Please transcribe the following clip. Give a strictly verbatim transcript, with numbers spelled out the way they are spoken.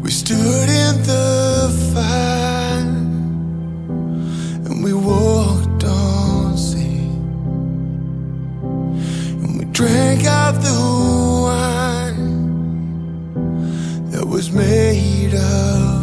We stood in the fire and we walked on sea, and we drank of the wine that was made of